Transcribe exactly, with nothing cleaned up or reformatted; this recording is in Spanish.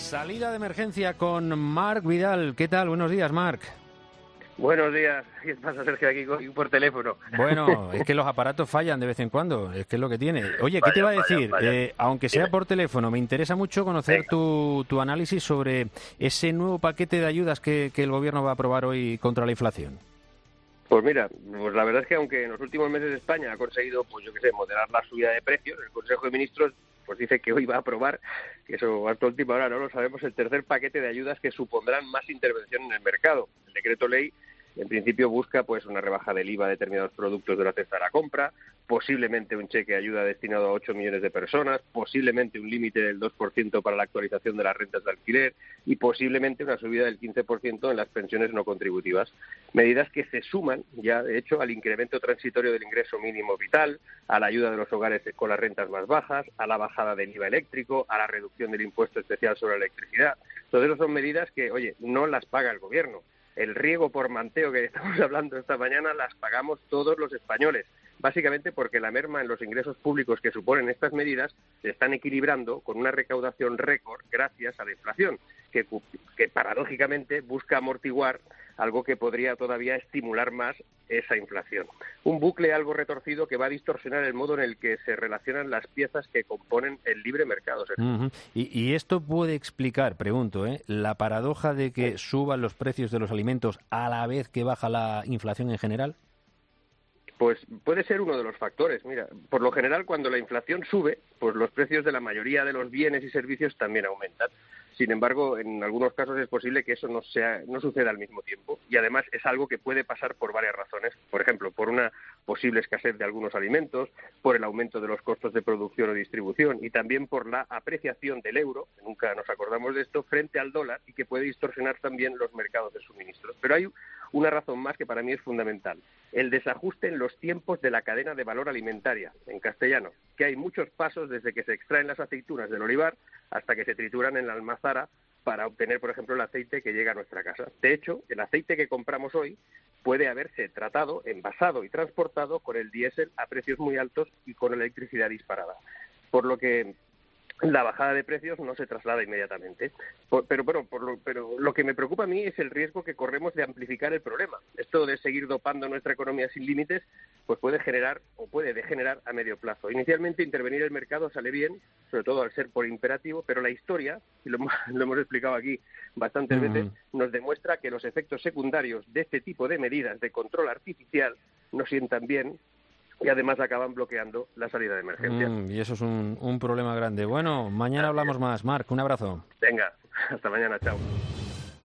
Salida de emergencia con Marc Vidal. ¿Qué tal? Buenos días, Marc. Buenos días. ¿Qué pasa, Sergio, aquí por teléfono? Bueno, es que los aparatos fallan de vez en cuando, es que es lo que tiene. Oye, ¿qué te iba a decir? Eh, aunque sea por teléfono, me interesa mucho conocer tu, tu análisis sobre ese nuevo paquete de ayudas que, que el Gobierno va a aprobar hoy contra la inflación. Pues mira, pues la verdad es que aunque en los últimos meses España ha conseguido, pues yo qué sé, moderar la subida de precios, el Consejo de Ministros pues dice que hoy va a aprobar, que eso hasta última hora no lo sabemos, el tercer paquete de ayudas que supondrán más intervención en el mercado. El decreto ley, en principio, busca pues una rebaja del I V A a determinados productos de la cesta de la compra, posiblemente un cheque de ayuda destinado a ocho millones de personas, posiblemente un límite del dos por ciento para la actualización de las rentas de alquiler y posiblemente una subida del quince por ciento en las pensiones no contributivas. Medidas que se suman ya, de hecho, al incremento transitorio del ingreso mínimo vital, a la ayuda de los hogares con las rentas más bajas, a la bajada del I V A eléctrico, a la reducción del impuesto especial sobre la electricidad. Todo eso son medidas que, oye, no las paga el Gobierno. El riego por manteo que estamos hablando esta mañana las pagamos todos los españoles, básicamente porque la merma en los ingresos públicos que suponen estas medidas se están equilibrando con una recaudación récord gracias a la inflación, que, que paradójicamente busca amortiguar algo que podría todavía estimular más esa inflación. Un bucle algo retorcido que va a distorsionar el modo en el que se relacionan las piezas que componen el libre mercado. Uh-huh. y, y esto puede explicar, pregunto, ¿eh? la paradoja de que suban los precios de los alimentos a la vez que baja la inflación en general. Pues puede ser uno de los factores. Mira, por lo general, cuando la inflación sube, pues los precios de la mayoría de los bienes y servicios también aumentan. Sin embargo, en algunos casos es posible que eso no sea, no suceda al mismo tiempo. Y además es algo que puede pasar por varias razones. Por ejemplo, por una posible escasez de algunos alimentos, por el aumento de los costos de producción o distribución y también por la apreciación del euro, que nunca nos acordamos de esto, frente al dólar y que puede distorsionar también los mercados de suministros. Pero hay una razón más que para mí es fundamental. El desajuste en los tiempos de la cadena de valor alimentaria, en castellano, que hay muchos pasos desde que se extraen las aceitunas del olivar hasta que se trituran en la almazara para obtener, por ejemplo, el aceite que llega a nuestra casa. De hecho, el aceite que compramos hoy puede haberse tratado, envasado y transportado con el diésel a precios muy altos y con electricidad disparada. Por lo que la bajada de precios no se traslada inmediatamente. Por, pero, bueno, por lo, pero lo que me preocupa a mí es el riesgo que corremos de amplificar el problema. Esto de seguir dopando nuestra economía sin límites pues puede generar o puede degenerar a medio plazo. Inicialmente intervenir el mercado sale bien, sobre todo al ser por imperativo, pero la historia, y lo, lo hemos explicado aquí bastantes uh-huh. veces, nos demuestra que los efectos secundarios de este tipo de medidas de control artificial no sientan bien y además acaban bloqueando la salida de emergencia. Mm, y eso es un, un problema grande. Bueno, mañana hablamos más. Marc, un abrazo. Venga, hasta mañana, chao.